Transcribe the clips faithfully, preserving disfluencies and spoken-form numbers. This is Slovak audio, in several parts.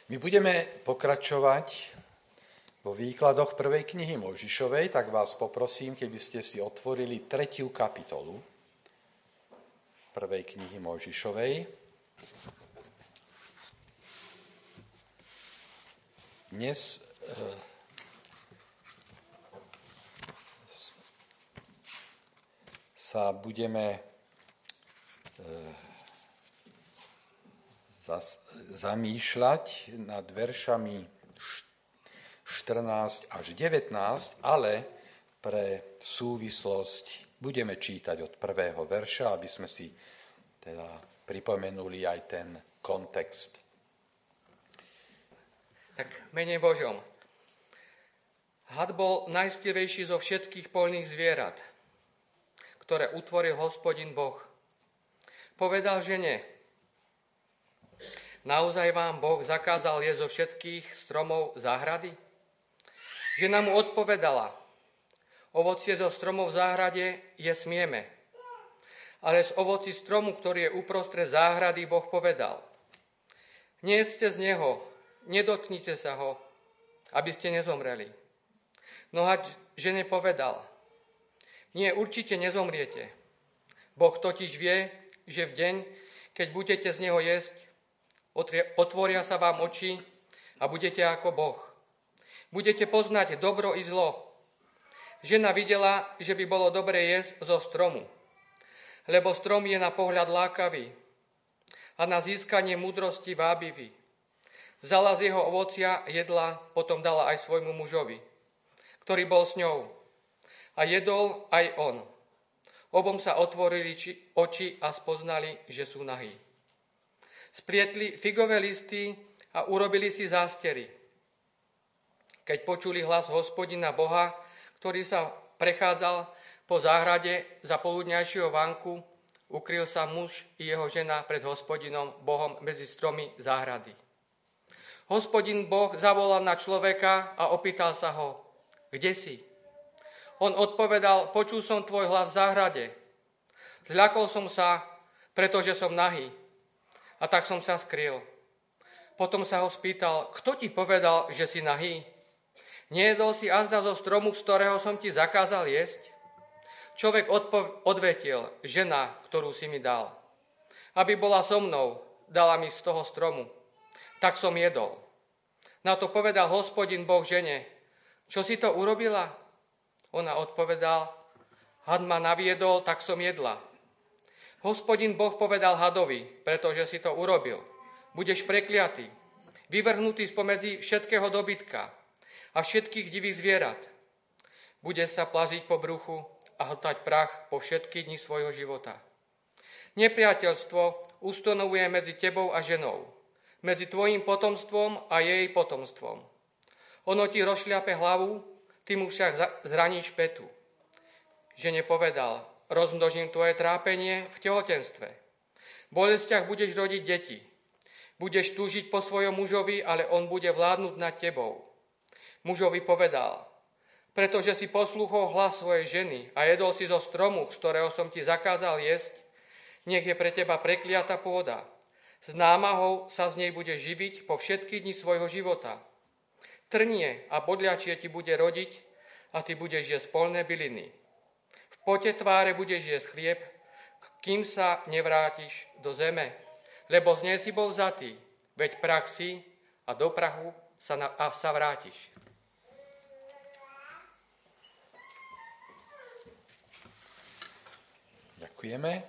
My budeme pokračovať vo výkladoch prvej knihy Mojžišovej, tak vás poprosím, keby ste si otvorili tretiu kapitolu prvej knihy Mojžišovej. Dnes e, sa budeme e, zamýšľať nad veršami štrnásť až devätnásť, ale pre súvislosť budeme čítať od prvého verša, aby sme si teda pripomenuli aj ten kontext. Tak, mene Božom. Had bol najstivejší zo všetkých poľných zvierat, ktoré utvoril Hospodin Boh. Povedal žene: Naozaj vám Boh zakázal jesť zo všetkých stromov záhrady? Žena mu odpovedala: Ovocie zo stromov v záhrade je smieme, ale z ovoci stromu, ktorý je uprostred záhrady, Boh povedal: Nejedzte z neho, nedotknite sa ho, aby ste nezomreli. No a žene povedal: Nie, určite nezomriete. Boh totiž vie, že v deň, keď budete z neho jesť, otvoria sa vám oči a budete ako Boh. Budete poznať dobro i zlo. Žena videla, že by bolo dobre jesť zo stromu, lebo strom je na pohľad lákavý a na získanie múdrosti vábivý. Vzala z jeho ovocia, jedla, potom dala aj svojmu mužovi, ktorý bol s ňou. A jedol aj on. Obom sa otvorili oči a spoznali, že sú nahí. Splietli figové listy a urobili si zástery. Keď počuli hlas Hospodina Boha, ktorý sa prechádzal po záhrade za poludňajšieho vánku, ukryl sa muž i jeho žena pred Hospodinom Bohom medzi stromy záhrady. Hospodin Boh zavolal na človeka a opýtal sa ho: Kde si? On odpovedal: Počul som tvoj hlas v záhrade. Zľakol som sa, pretože som nahý. A tak som sa skryl. Potom sa ho spýtal: Kto ti povedal, že si nahý? Nejedol si azda zo stromu, z ktorého som ti zakázal jesť? Človek odpo- odvetil: Žena, ktorú si mi dal. Aby bola so mnou, dala mi z toho stromu. Tak som jedol. Na to povedal Hospodin Boh žene: Čo si to urobila? Ona odpovedal: Had ma naviedol, tak som jedla. Hospodin Boh povedal hadovi: Pretože si to urobil, budeš prekliatý, vyvrhnutý spomedzi všetkého dobytka a všetkých divých zvierat. Budeš sa plaziť po bruchu a hltať prach po všetky dni svojho života. Nepriateľstvo ustanovuje medzi tebou a ženou, medzi tvojim potomstvom a jej potomstvom. Ono ti rozšľape hlavu, ty mu však zraníš petu. Žene povedal: Rozmnožím tvoje trápenie v tehotenstve. V bolestiach budeš rodiť deti. Budeš túžiť po svojom mužovi, ale on bude vládnuť nad tebou. Mužovi povedal: Pretože si poslúchol hlas svojej ženy a jedol si zo stromu, z ktorého som ti zakázal jesť, nech je pre teba prekliata pôda. S námahou sa z nej budeš živiť po všetky dni svojho života. Trnie a bodľačie ti bude rodiť a ty budeš jesť poľné byliny. V pote tváre budeš jesť chlieb, kým sa nevrátiš do zeme, lebo z nej si bol vzatý, veď prach si a do prachu sa, na, a sa vrátiš. Ďakujeme.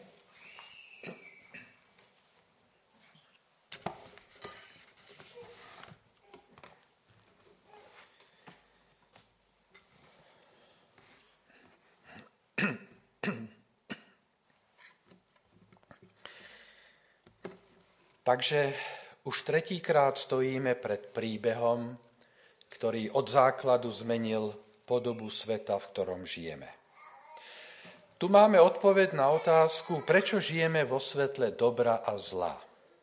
Takže už tretíkrát stojíme pred príbehom, ktorý od základu zmenil podobu sveta, v ktorom žijeme. Tu máme odpoveď na otázku, prečo žijeme vo svetle dobra a zla.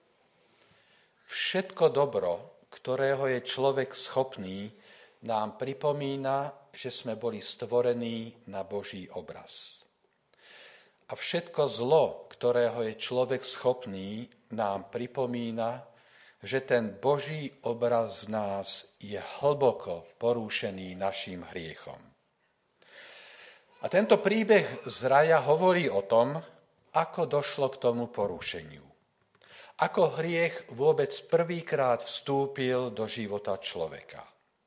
Všetko dobro, ktorého je človek schopný, nám pripomína, že sme boli stvorení na Boží obraz. A všetko zlo, ktorého je človek schopný, nám pripomína, že ten Boží obraz v nás je hlboko porúšený našim hriechom. A tento príbeh z raja hovorí o tom, ako došlo k tomu porušeniu. Ako hriech vôbec prvýkrát vstúpil do života človeka.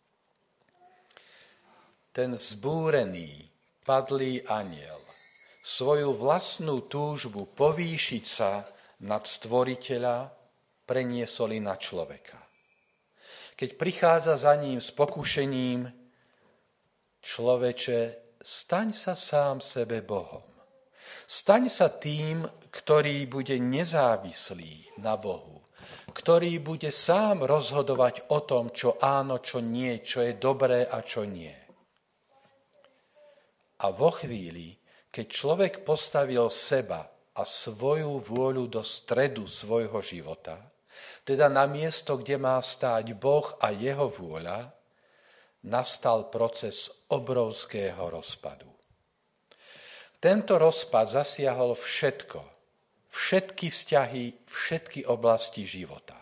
Ten vzbúrený, padlý anjel svoju vlastnú túžbu povýšiť sa nad stvoriteľa preniesol na človeka. Keď prichádza za ním s pokušením, človeče, staň sa sám sebe Bohom. Staň sa tým, ktorý bude nezávislý na Bohu, ktorý bude sám rozhodovať o tom, čo áno, čo nie, čo je dobré a čo nie. A vo chvíli, keď človek postavil seba a svoju vôľu do stredu svojho života, teda na miesto, kde má stáť Boh a jeho vôľa, nastal proces obrovského rozpadu. Tento rozpad zasiahol všetko, všetky vzťahy, všetky oblasti života.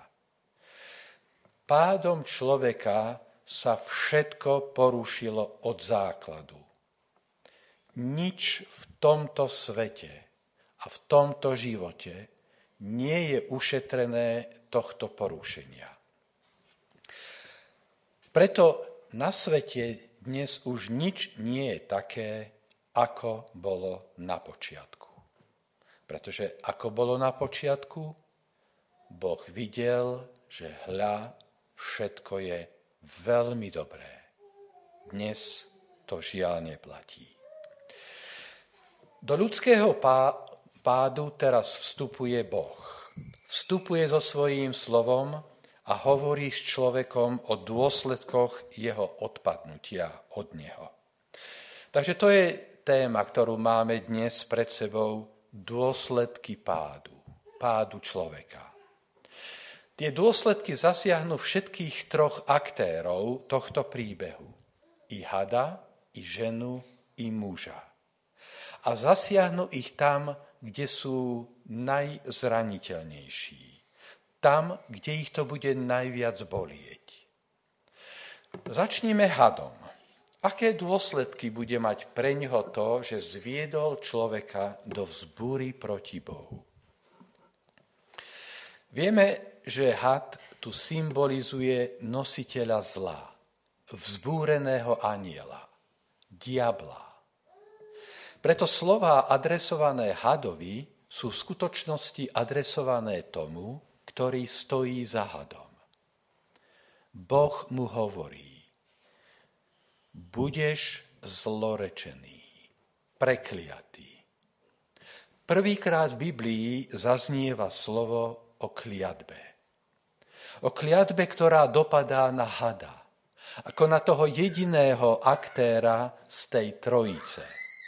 Pádom človeka sa všetko porušilo od základu. Nič v tomto svete a v tomto živote nie je ušetrené tohto porušenia. Preto na svete dnes už nič nie je také, ako bolo na počiatku. Pretože ako bolo na počiatku, Boh videl, že hľa, všetko je veľmi dobré. Dnes to žiaľ neplatí. Do ľudského pádu teraz vstupuje Boh. Vstupuje so svojím slovom a hovorí s človekom o dôsledkoch jeho odpadnutia od neho. Takže to je téma, ktorú máme dnes pred sebou, dôsledky pádu, pádu človeka. Tie dôsledky zasiahnu všetkých troch aktérov tohto príbehu. I hada, i ženu, i muža. A zasiahnu ich tam, kde sú najzraniteľnejší. Tam, kde ich to bude najviac bolieť. Začnime hadom. Aké dôsledky bude mať preňho to, že zviedol človeka do vzbúry proti Bohu? Vieme, že had tu symbolizuje nositeľa zla, vzbúreného anjela, diabla. Preto slová adresované hadovi sú v skutočnosti adresované tomu, ktorý stojí za hadom. Boh mu hovorí: budeš zlorečený, prekliatý. Prvýkrát v Biblii zaznieva slovo o kliatbe. O kliatbe, ktorá dopadá na hada, ako na toho jediného aktéra z tej trojice.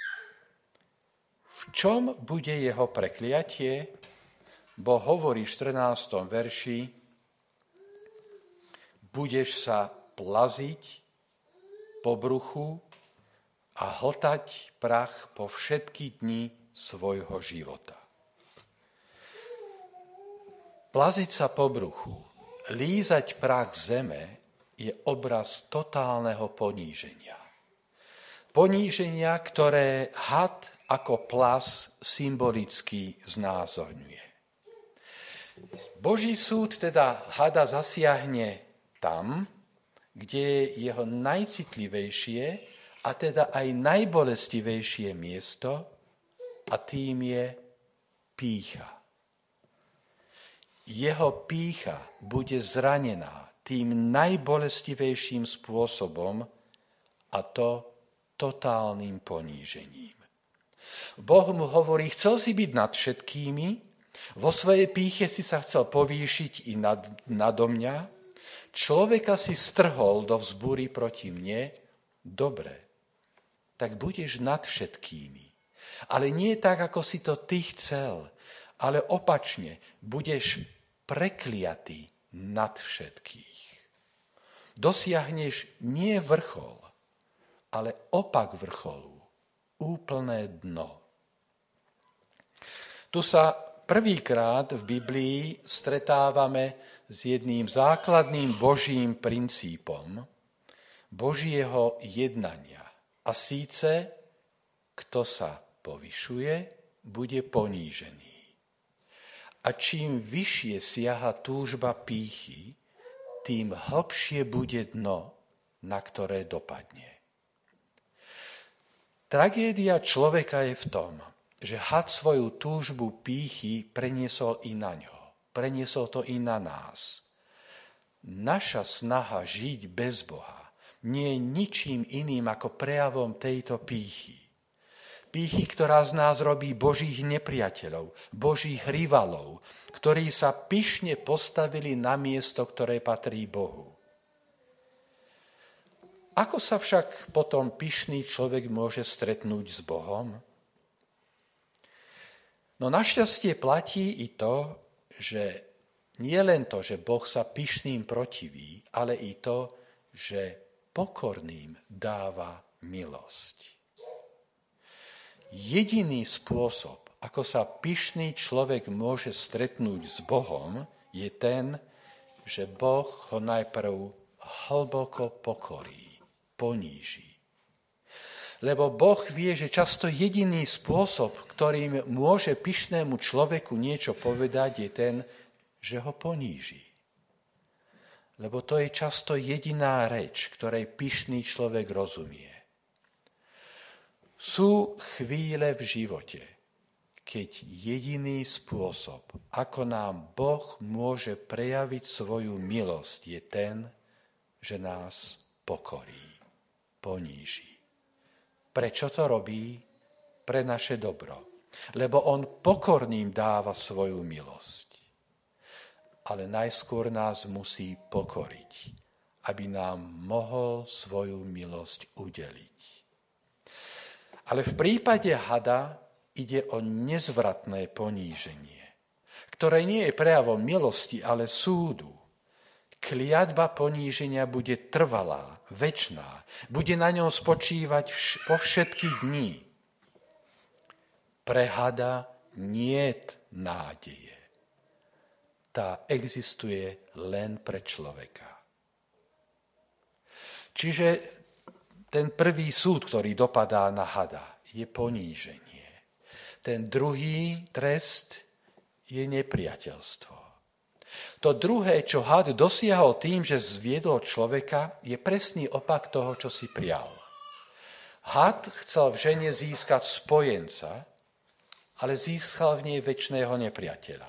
V čom bude jeho prekliatie? Boh hovorí v štrnástom verši: budeš sa plaziť po bruchu a hltať prach po všetky dni svojho života. Plaziť sa po bruchu, lízať prach zeme je obraz totálneho poníženia. Poníženia, ktoré had ako plas symbolicky znázorňuje. Boží súd teda hada zasiahne tam, kde je jeho najcitlivejšie a teda aj najbolestivejšie miesto, a tým je pýcha. Jeho pýcha bude zranená tým najbolestivejším spôsobom, a to totálnym ponížením. Boh mu hovorí: chcel si byť nad všetkými, vo svojej pýche si sa chcel povýšiť i nad, nado mňa, človeka si strhol do vzbúry proti mne, dobre, tak budeš nad všetkými. Ale nie tak, ako si to ty chcel, ale opačne, budeš prekliatý nad všetkých. Dosiahneš nie vrchol, ale opak vrcholu, úplné dno. Tu sa prvýkrát v Biblii stretávame s jedným základným Božím princípom Božieho jednania. A síce, kto sa povyšuje, bude ponížený. A čím vyššie siaha túžba pýchy, tým hlbšie bude dno, na ktoré dopadne. Tragédia človeka je v tom, že had svoju túžbu pýchy preniesol i na ňo. Preniesol to i na nás. Naša snaha žiť bez Boha nie je ničím iným ako prejavom tejto pýchy. Pýchy, ktorá z nás robí Božích nepriateľov, Božích rivalov, ktorí sa pyšne postavili na miesto, ktoré patrí Bohu. Ako sa však potom pyšný človek môže stretnúť s Bohom? No našťastie platí i to, že nie len to, že Boh sa pyšným protiví, ale i to, že pokorným dáva milosť. Jediný spôsob, ako sa pyšný človek môže stretnúť s Bohom, je ten, že Boh ho najprv hlboko pokorí, poníži. Lebo Boh vie, že často jediný spôsob, ktorým môže pyšnému človeku niečo povedať, je ten, že ho poníži. Lebo to je často jediná reč, ktorej pyšný človek rozumie. Sú chvíle v živote, keď jediný spôsob, ako nám Boh môže prejaviť svoju milosť, je ten, že nás pokorí, poníži. Prečo to robí? Pre naše dobro. Lebo on pokorným dáva svoju milosť. Ale najskôr nás musí pokoriť, aby nám mohol svoju milosť udeliť. Ale v prípade hada ide o nezvratné poníženie, ktoré nie je prejavom milosti, ale súdu. Kliatba poníženia bude trvalá, večná, bude na ňom spočívať vš- po všetky dní. Pre hada niet nádeje. Tá existuje len pre človeka. Čiže ten prvý súd, ktorý dopadá na hada, je poníženie. Ten druhý trest je nepriateľstvo. To druhé, čo had dosiahol tým, že zviedol človeka, je presný opak toho, čo si prial. Had chcel v žene získať spojenca, ale získal v nej večného nepriateľa.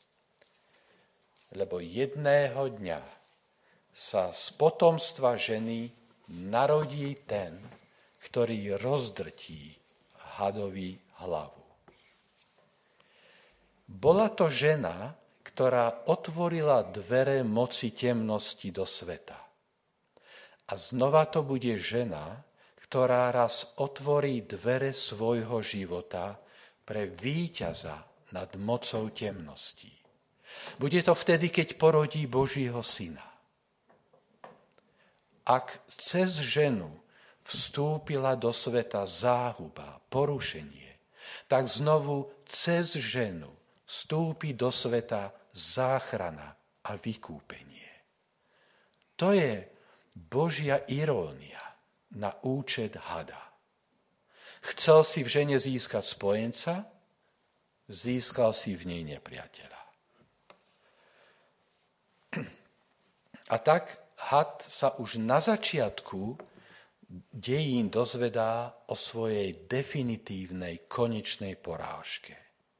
Lebo jedného dňa sa z potomstva ženy narodí ten, ktorý rozdrtí hadovi hlavu. Bola to žena, ktorá otvorila dvere moci temnosti do sveta. A znova to bude žena, ktorá raz otvorí dvere svojho života pre víťaza nad mocou temností. Bude to vtedy, keď porodí Božího syna. Ak cez ženu vstúpila do sveta záhuba, porušenie, tak znovu cez ženu vstúpi do sveta záchrana a vykúpenie. To je Božia irónia na účet hada. Chcel si v žene získať spojenca, získal si v nej nepriateľa. A tak had sa už na začiatku dejín dozvedá o svojej definitívnej, konečnej porážke.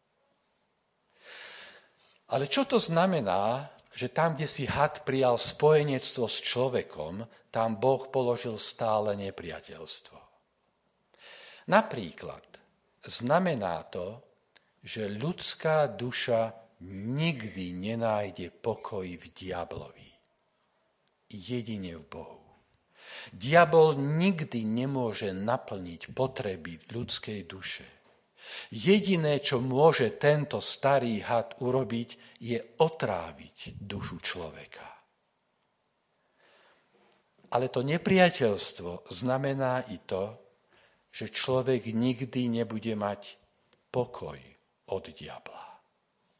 Ale čo to znamená, že tam, kde si had prijal spojenectvo s človekom, tam Boh položil stále nepriateľstvo? Napríklad znamená to, že ľudská duša nikdy nenájde pokoj v diablovi. Jedine v Bohu. Diabol nikdy nemôže naplniť potreby ľudskej duše. Jediné, čo môže tento starý had urobiť, je otráviť dušu človeka. Ale to nepriateľstvo znamená i to, že človek nikdy nebude mať pokoj od diabla.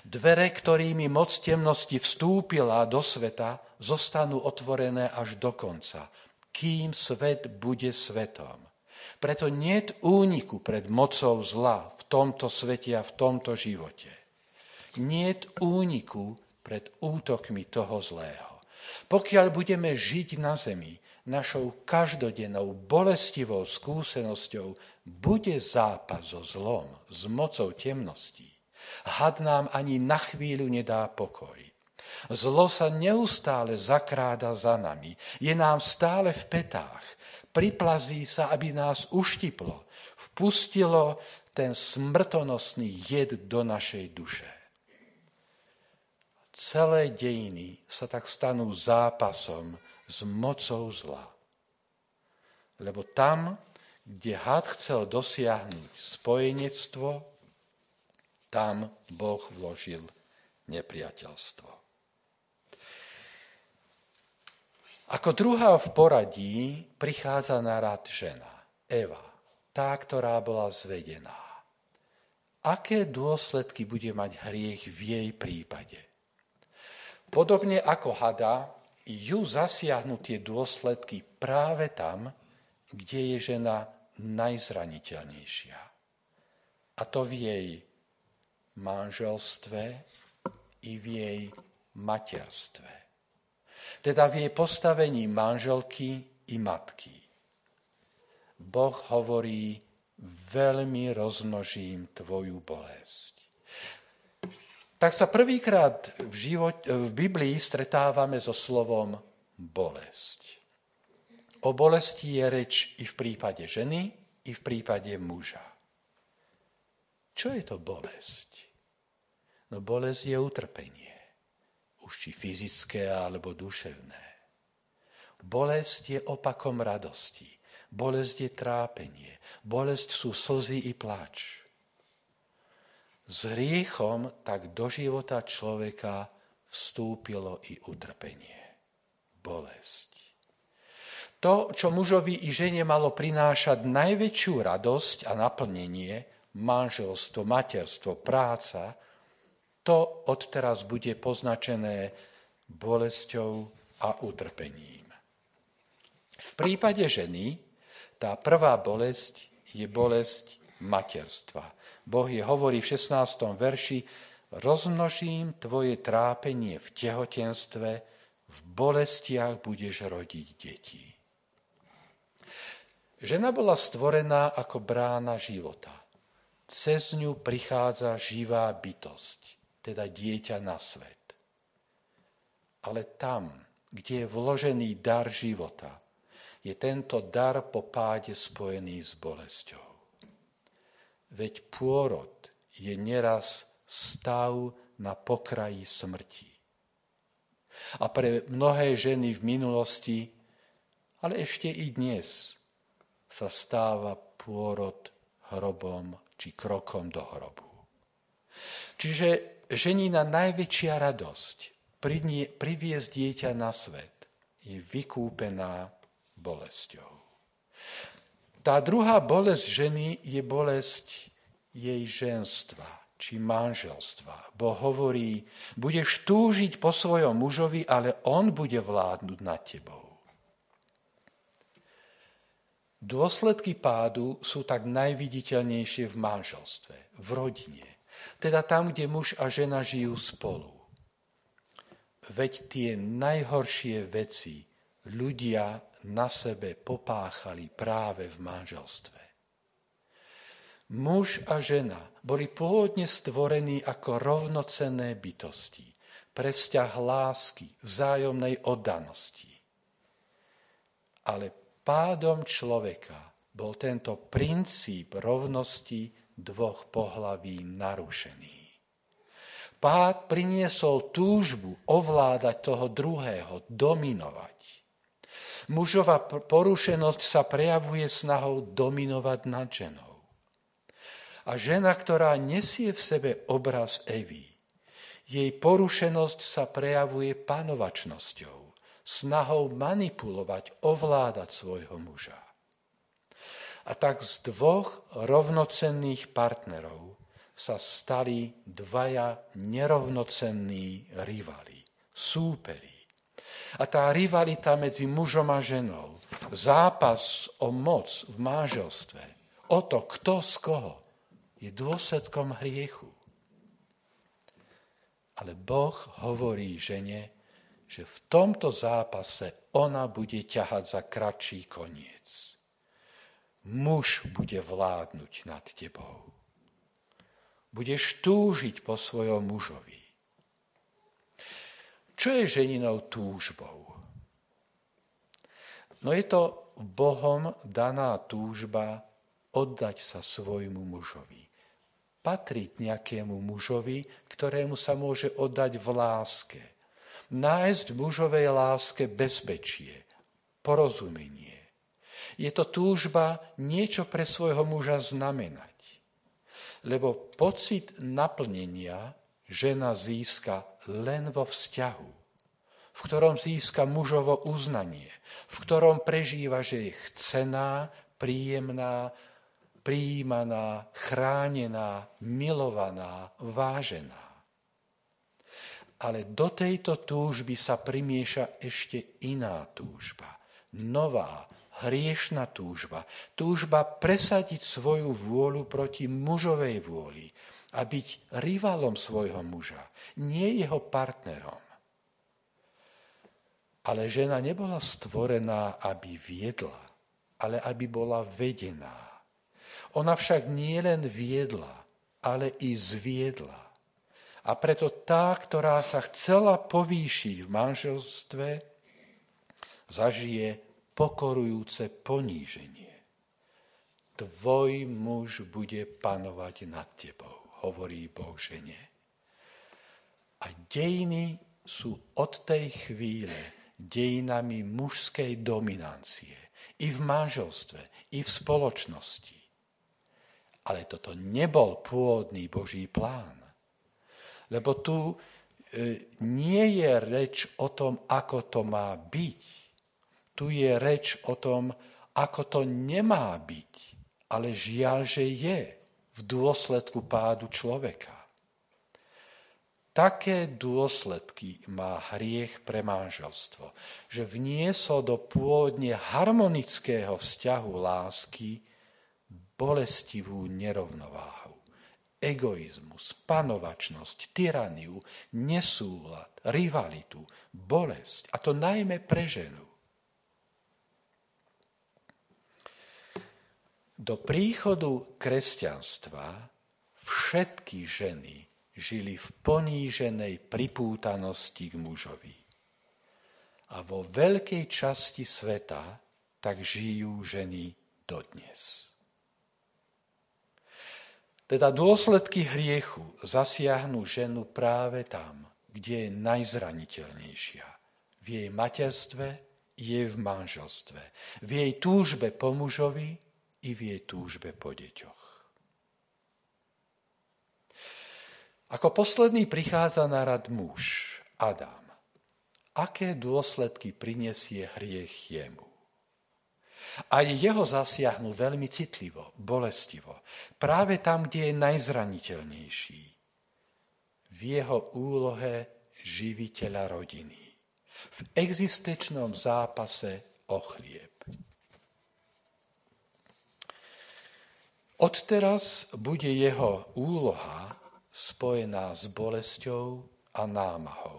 Dvere, ktorými moc temnosti vstúpila do sveta, zostanú otvorené až do konca, kým svet bude svetom. Preto niet úniku pred mocou zla v tomto svete a v tomto živote. Niet úniku pred útokmi toho zlého. Pokiaľ budeme žiť na zemi, našou každodennou bolestivou skúsenosťou bude zápas so zlom, s mocou temností. Had nám ani na chvíľu nedá pokoj. Zlo sa neustále zakráda za nami, je nám stále v petách, priplazí sa, aby nás uštiplo, vpustilo ten smrtonosný jed do našej duše. Celé dejiny sa tak stanú zápasom s mocou zla. Lebo tam, kde had chcel dosiahnuť spojenectvo, tam Boh vložil nepriateľstvo. Ako druhá v poradí prichádza na rad žena, Eva, tá, ktorá bola zvedená. Aké dôsledky bude mať hriech v jej prípade? Podobne ako hada, ju zasiahnu tie dôsledky práve tam, kde je žena najzraniteľnejšia. A to v jej manželstve i v jej materstve. Teda v jej postavení manželky i matky. Boh hovorí, veľmi rozmnožím tvoju bolesť. Tak sa prvýkrát v, život, v Biblii stretávame so slovom bolesť. O bolesti je reč i v prípade ženy, i v prípade muža. Čo je to bolesť? No bolesť je utrpenie, už či fyzické alebo duševné. Bolesť je opakom radosti, bolesť je trápenie, bolesť sú slzy i pláč. S hriechom tak do života človeka vstúpilo i utrpenie, bolesť. To, čo mužovi i žene malo prinášať najväčšiu radosť a naplnenie, manželstvo, materstvo, práca, to odteraz bude poznačené bolesťou a utrpením. V prípade ženy tá prvá bolesť je bolesť materstva. Boh je hovorí v šestnástom verši, rozmnožím tvoje trápenie v tehotenstve, v bolestiach budeš rodiť deti. Žena bola stvorená ako brána života. Cez ňu prichádza živá bytosť, teda dieťa na svet. Ale tam, kde je vložený dar života, je tento dar po páde spojený s bolesťou. Veď pôrod je neraz stav na pokraji smrti. A pre mnohé ženy v minulosti, ale ešte i dnes, sa stáva pôrod hrobom či krokom do hrobu. Čiže ženina najväčšia radosť priviesť dieťa na svet je vykúpená bolesťou. Tá druhá bolesť ženy je bolesť jej ženstva či manželstva. Boh hovorí, budeš túžiť po svojom mužovi, ale on bude vládnuť nad tebou. Dôsledky pádu sú tak najviditeľnejšie v manželstve, v rodine, teda tam, kde muž a žena žijú spolu. Veď tie najhoršie veci ľudia na sebe popáchali práve v manželstve. Muž a žena boli pôvodne stvorení ako rovnocenné bytosti pre vzťah lásky, vzájomnej oddanosti. Ale pádom človeka bol tento princíp rovnosti dvoch pohlaví narušený. Pád priniesol túžbu ovládať toho druhého, dominovať. Mužova porušenosť sa prejavuje snahou dominovať nad ženou. A žena, ktorá nesie v sebe obraz Evy, jej porušenosť sa prejavuje panovačnosťou, snahou manipulovať, ovládať svojho muža. A tak z dvoch rovnocenných partnerov sa stali dvaja nerovnocenní rivali, súperi. A tá rivalita medzi mužom a ženou, zápas o moc v manželstve, o to, kto z koho, je dôsledkom hriechu. Ale Boh hovorí žene, že v tomto zápase ona bude ťahať za kratší koniec. Muž bude vládnuť nad tebou. Budeš túžiť po svojom mužovi. Čo je ženinou túžbou? No je to Bohom daná túžba oddať sa svojmu mužovi. Patriť nejakému mužovi, ktorému sa môže oddať v láske. Nájsť v mužovej láske bezpečie, porozumenie. Je to túžba niečo pre svojho muža znamenať. Lebo pocit naplnenia žena získa len vo vzťahu, v ktorom získa mužovo uznanie, v ktorom prežíva, že je chcená, príjemná, prijímaná, chránená, milovaná, vážená. Ale do tejto túžby sa primieša ešte iná túžba, nová, hriešna túžba, túžba presadiť svoju vôľu proti mužovej vôli a byť rivalom svojho muža, nie jeho partnerom. Ale žena nebola stvorená, aby viedla, ale aby bola vedená. Ona však nie len viedla, ale i zviedla. A preto tá, ktorá sa chcela povýšiť v manželstve, zažije pokorujúce poníženie. Tvoj muž bude panovať nad tebou, hovorí Boh žene. A dejiny sú od tej chvíle dejinami mužskej dominancie. I v manželstve, i v spoločnosti. Ale toto nebol pôvodný Boží plán. Lebo tu e, nie je reč o tom, ako to má byť. Tu je reč o tom, ako to nemá byť, ale žiaľ, že je v dôsledku pádu človeka. Také dôsledky má hriech pre manželstvo, že vniesol do pôvodne harmonického vzťahu lásky bolestivú nerovnováhu, egoizmus, panovačnosť, tyraniu, nesúlad, rivalitu, bolesť, a to najmä pre ženu. Do príchodu kresťanstva všetky ženy žili v poníženej pripútanosti k mužovi. A vo veľkej časti sveta tak žijú ženy dodnes. Teda dôsledky hriechu zasiahnu ženu práve tam, kde je najzraniteľnejšia. V jej materstve, je v manželstve. V jej túžbe po mužovi i v jej túžbe po deťoch. Ako posledný prichádza na rad muž, Adam. Aké dôsledky prinesie hriech jemu? Aj jeho zasiahnu veľmi citlivo, bolestivo. Práve tam, kde je najzraniteľnejší. V jeho úlohe živiteľa rodiny. V existenčnom zápase o chlieb. Odteraz bude jeho úloha spojená s bolesťou a námahou.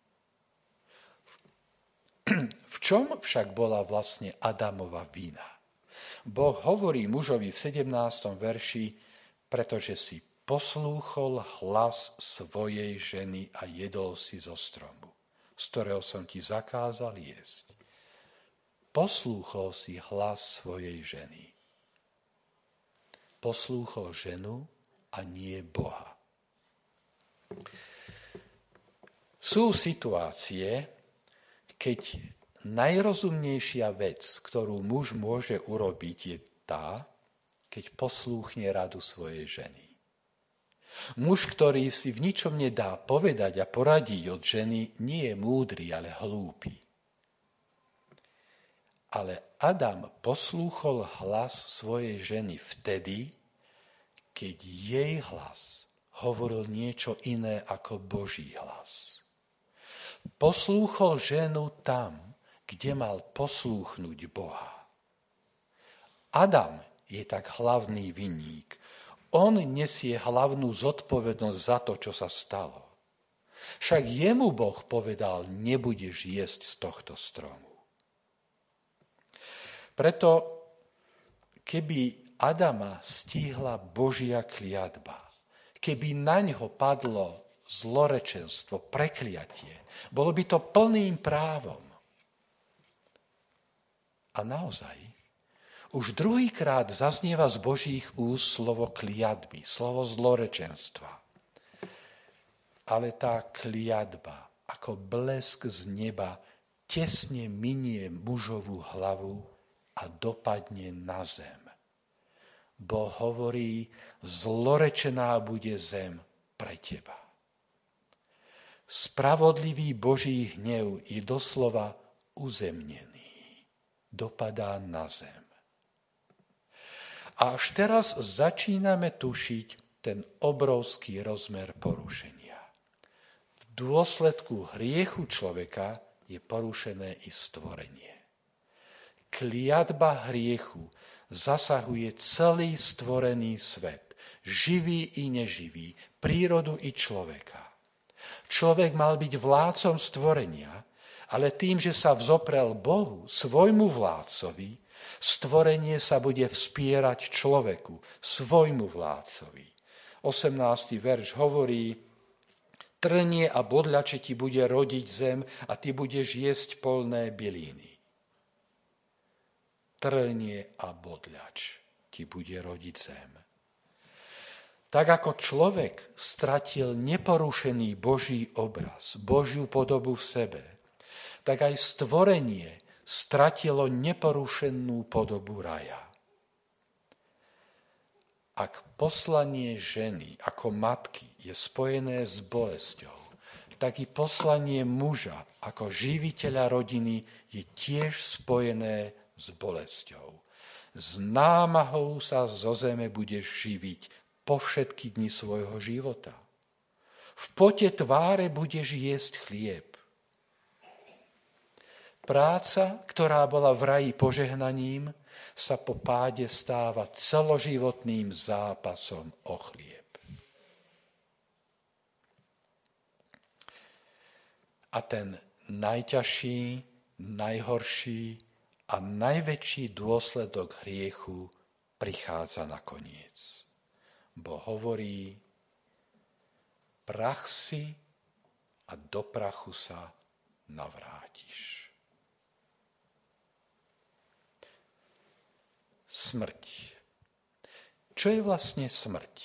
V čom však bola vlastne Adamova vina? Boh hovorí mužovi v sedemnástom verši, pretože si poslúchol hlas svojej ženy a jedol si zo stromu, z ktorého som ti zakázal jesť. Poslúchol si hlas svojej ženy. Poslúchol ženu a nie Boha. Sú situácie, keď najrozumnejšia vec, ktorú muž môže urobiť, je tá, keď poslúchne radu svojej ženy. Muž, ktorý si v ničom nedá povedať a poradiť od ženy, nie je múdry, ale hlúpy. Ale Adam poslúchol hlas svojej ženy vtedy, keď jej hlas hovoril niečo iné ako Boží hlas. Poslúchol ženu tam, kde mal poslúchnuť Boha. Adam je tak hlavný vinník. On nesie hlavnú zodpovednosť za to, čo sa stalo. Však jemu Boh povedal, nebudeš jesť z tohto stromu. Preto, keby Adama stihla Božia kliatba, keby naňho padlo zlorečenstvo, prekliatie, bolo by to plným právom. A naozaj, už druhýkrát zaznieva z Božích úst slovo kliatby, slovo zlorečenstva. Ale tá kliatba, ako blesk z neba, tesne minie mužovú hlavu a dopadne na zem. Boh hovorí, zlorečená bude zem pre teba. Spravodlivý Boží hnev je doslova uzemnený. Dopadá na zem. A až teraz začíname tušiť ten obrovský rozmer porušenia. V dôsledku hriechu človeka je porušené i stvorenie. Kliatba hriechu zasahuje celý stvorený svet, živý i neživý, prírodu i človeka. Človek mal byť vládcom stvorenia, ale tým, že sa vzoprel Bohu, svojmu vládcovi, stvorenie sa bude vspierať človeku, svojmu vládcovi. osemnásty verš hovorí, trnie a bodľače ti bude rodiť zem a ty budeš jesť polné byliny. Trnie a bodľač ti bude rodiť zem. Tak ako človek stratil neporušený Boží obraz, Božiu podobu v sebe, tak aj stvorenie stratilo neporušenú podobu raja. Ak poslanie ženy ako matky je spojené s bolesťou, tak i poslanie muža ako živiteľa rodiny je tiež spojené s bolesťou. S námahou sa zo zeme budeš živiť po všetky dni svojho života. V pote tváre budeš jesť chlieb. Práca, ktorá bola v raji požehnaním, sa po páde stáva celoživotným zápasom o chlieb. A ten najťažší, najhorší a najväčší dôsledok hriechu prichádza nakoniec. Bo hovorí, prach si a do prachu sa navrátiš. Smrť. Čo je vlastne smrť?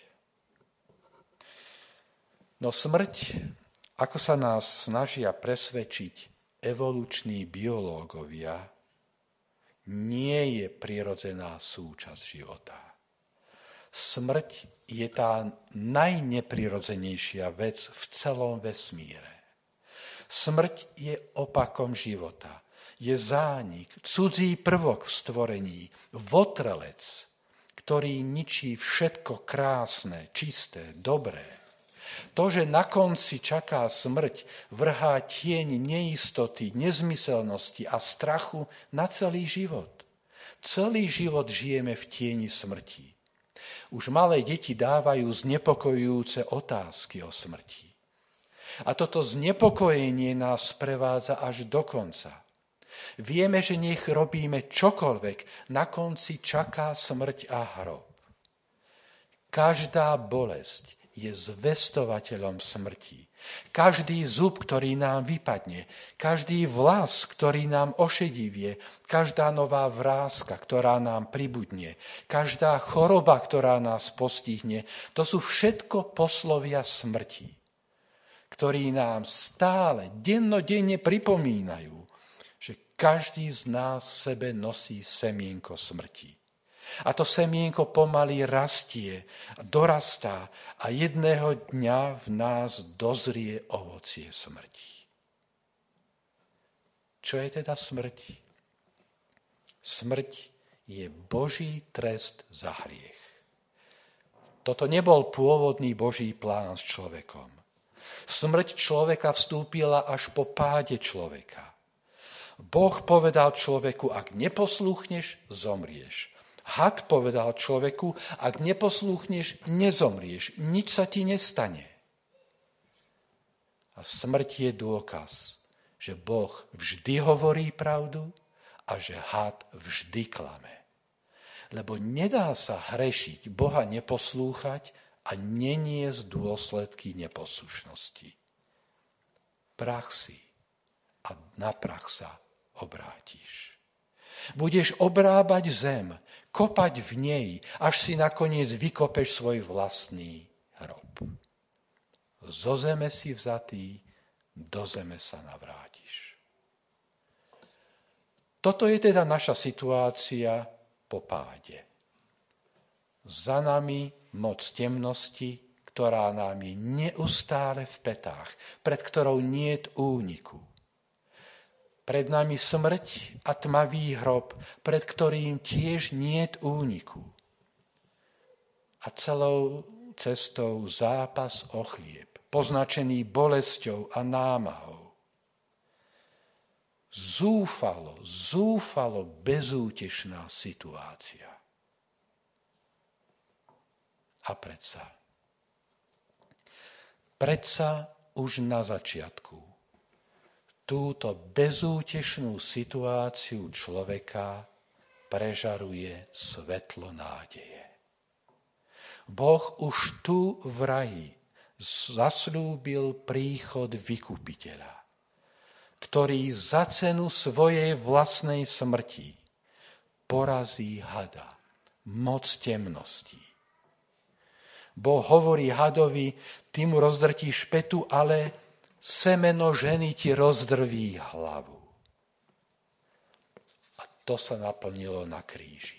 No smrť, ako sa nás snažia presvedčiť evoluční biológovia, nie je prirodzená súčasť života. Smrť je tá najneprirodzenejšia vec v celom vesmíre. Smrť je opakom života. Je zánik, cudzí prvok v stvorení, votrelec, ktorý ničí všetko krásne, čisté, dobré. To, že na konci čaká smrť, vrhá tieň neistoty, nezmyselnosti a strachu na celý život. Celý život žijeme v tieni smrti. Už malé deti dávajú znepokojujúce otázky o smrti. A toto znepokojenie nás sprevádza až do konca. Vieme, že nech robíme čokoľvek, na konci čaká smrť a hrob. Každá bolesť je zvestovateľom smrti. Každý zub, ktorý nám vypadne, každý vlas, ktorý nám ošedivie, každá nová vráska, ktorá nám pribudne, každá choroba, ktorá nás postihne, to sú všetko poslovia smrti, ktorí nám stále, dennodenne pripomínajú, že každý z nás v sebe nosí semienko smrti. A to semienko pomaly rastie, dorastá a jedného dňa v nás dozrie ovocie smrti. Čo je teda smrť? Smrť je Boží trest za hriech. Toto nebol pôvodný Boží plán s človekom. Smrť človeka vstúpila až po páde človeka. Boh povedal človeku, ak neposlúchneš, zomrieš. Had povedal človeku, ak neposlúchneš, nezomrieš. Nič sa ti nestane. A smrť je dôkaz, že Boh vždy hovorí pravdu a že had vždy klame. Lebo nedá sa hrešiť, Boha neposlúchať a neniesť dôsledky neposlušnosti. Prach si a na prach sa obrátiš. Budeš obrábať zem, kopať v nej, až si nakoniec vykopeš svoj vlastný hrob. Zo zeme si vzatý, do zeme sa navrátiš. Toto je teda naša situácia po páde. Za nami moc temnosti, ktorá nám je neustále v petách, pred ktorou niet úniku. Pred nami smrť a tmavý hrob, pred ktorým tiež niet úniku. A celou cestou zápas o chlieb, poznačený bolesťou a námahou. Zúfalo, zúfalo bezútešná situácia. A predsa, predsa už na začiatku túto bezútešnú situáciu človeka prežaruje svetlo nádeje. Boh už tu v raji zasľúbil príchod vykupiteľa, ktorý za cenu svojej vlastnej smrti porazí hada, moc temností. Boh hovorí hadovi, ty mu rozdrtíš petu, ale semeno ženy ti rozdrví hlavu. A to sa naplnilo na kríži.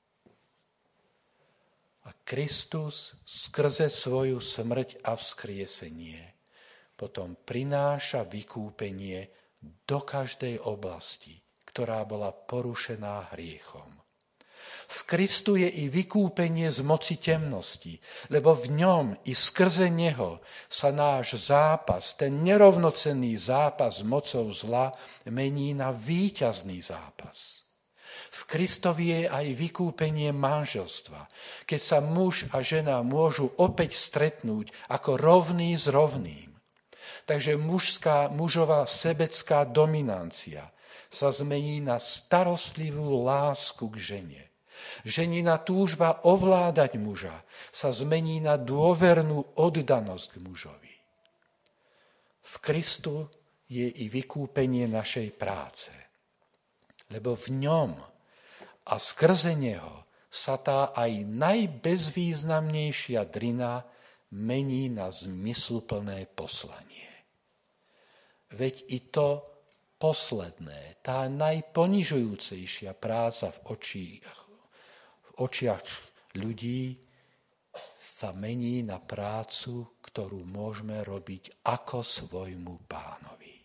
A Kristus skrze svoju smrť a vzkriesenie potom prináša vykúpenie do každej oblasti, ktorá bola porušená hriechom. V Kristu je i vykúpenie z moci temnosti, lebo v ňom i skrze neho sa náš zápas, ten nerovnocenný zápas s mocou zla, mení na víťazný zápas. V Kristovi je aj vykúpenie manželstva, keď sa muž a žena môžu opäť stretnúť ako rovný s rovným. Takže mužská, mužová sebecká dominancia sa zmení na starostlivú lásku k žene. Ženina túžba ovládať muža sa zmení na dôvernú oddanosť k mužovi. V Kristu je i vykúpenie našej práce, lebo v ňom a skrze neho sa tá aj najbezvýznamnejšia drina mení na zmysluplné poslanie. Veď i to posledné, tá najponižujúcejšia práca v očiach, v očiach ľudí sa mení na prácu, ktorú môžeme robiť ako svojmu Pánovi.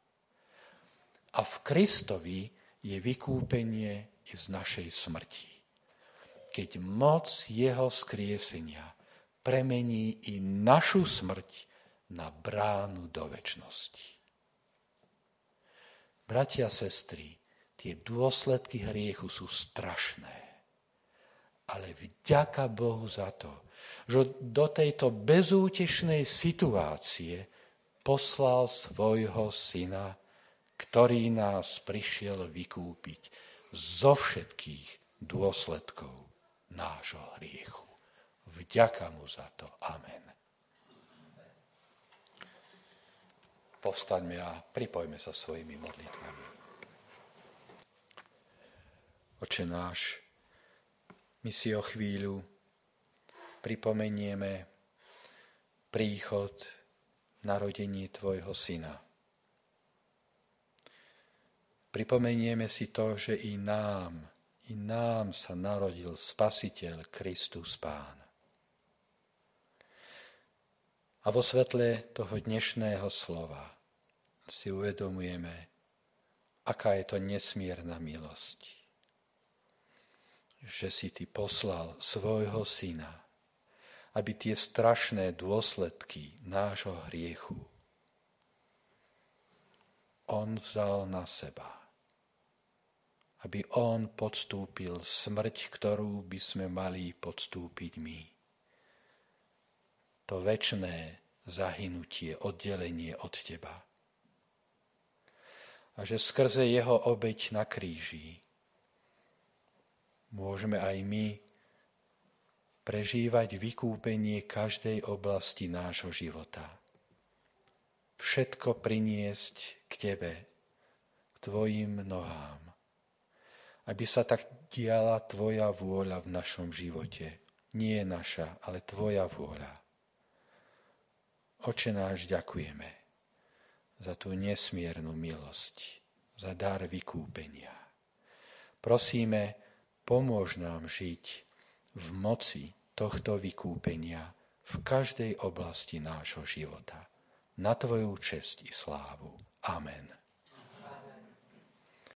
A v Kristovi je vykúpenie i z našej smrti. Keď moc jeho skriesenia premení i našu smrť na bránu do večnosti. Bratia a sestry, tie dôsledky hriechu sú strašné. Ale vďaka Bohu za to, že do tejto bezútešnej situácie poslal svojho syna, ktorý nás prišiel vykúpiť zo všetkých dôsledkov nášho hriechu. Vďaka mu za to. Amen. Povstaňme a pripojme sa svojimi modlitbami. Oče náš, my si o chvíľu pripomenieme príchod, narodenie tvojho syna. Pripomenieme si to, že i nám, i nám sa narodil Spasiteľ Kristus Pán. A vo svetle toho dnešného slova si uvedomujeme, aká je to nesmierna milosť, že si ty poslal svojho syna, aby tie strašné dôsledky nášho hriechu on vzal na seba. Aby on podstúpil smrť, ktorú by sme mali podstúpiť my. To večné zahynutie, oddelenie od teba. A že skrze jeho obeť na kríži môžeme aj my prežívať vykúpenie každej oblasti nášho života. Všetko priniesť k tebe, k tvojim nohám. Aby sa tak diala tvoja vôľa v našom živote. Nie naša, ale tvoja vôľa. Oče náš, ďakujeme za tú nesmiernu milosť, za dar vykúpenia. Prosíme, pomôž nám žiť v moci tohto vykúpenia v každej oblasti nášho života. Na tvoju česť i slávu. Amen.